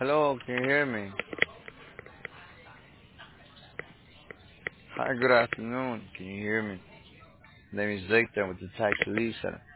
Hello, can you hear me? Hi, good afternoon. Can you hear me? My name is Zaytan with the Tax Relief Center.